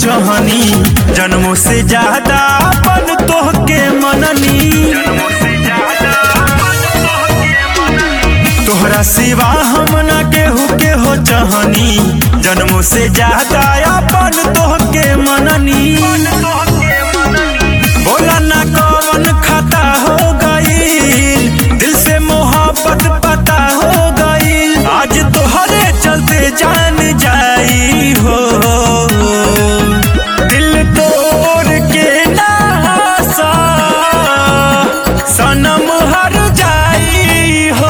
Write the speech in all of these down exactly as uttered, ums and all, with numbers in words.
चाहनी, जन्मों से ज्यादा अपन तोहके मननी। तोहरा सिवा हम ना केहू के हो चाहनी, जन्मों से ज्यादा अपन तोहके मननी। बोला ना कौन खाता हो गई, दिल से मोहब्बत पता हो गई। आज तोहरे चलते जान जाई हो, दिल तोड़ के नासा सनम हर जाई हो।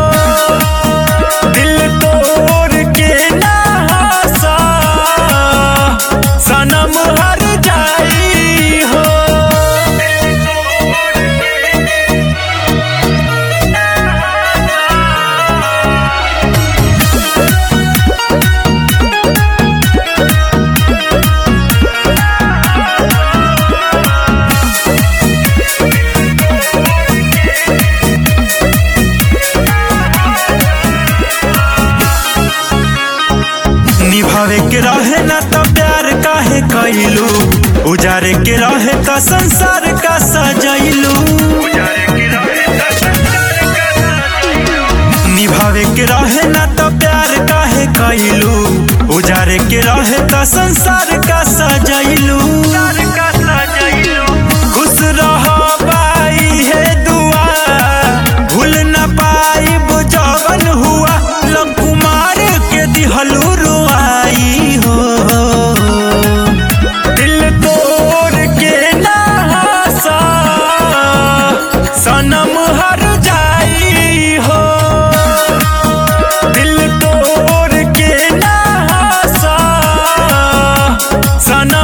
दिल तोड़ के नासा सनम हर जाई हो। निभावे के रहे ना तो प्यार काहे कइलू, उजारे के रहे तो संसार का सजैलू। निभावे के रहे ना तो प्यार काहे कइलू, उजारे के रहे तो संसार का सजैलू। खुश रहो बाई है दुआ, भूल न पाई जवन हुआ। लव कुमार के दिहलू रुआई हो, दिल तोड़ के नासा सनम हर जाई हो। दिल तोड़ के नासा सनम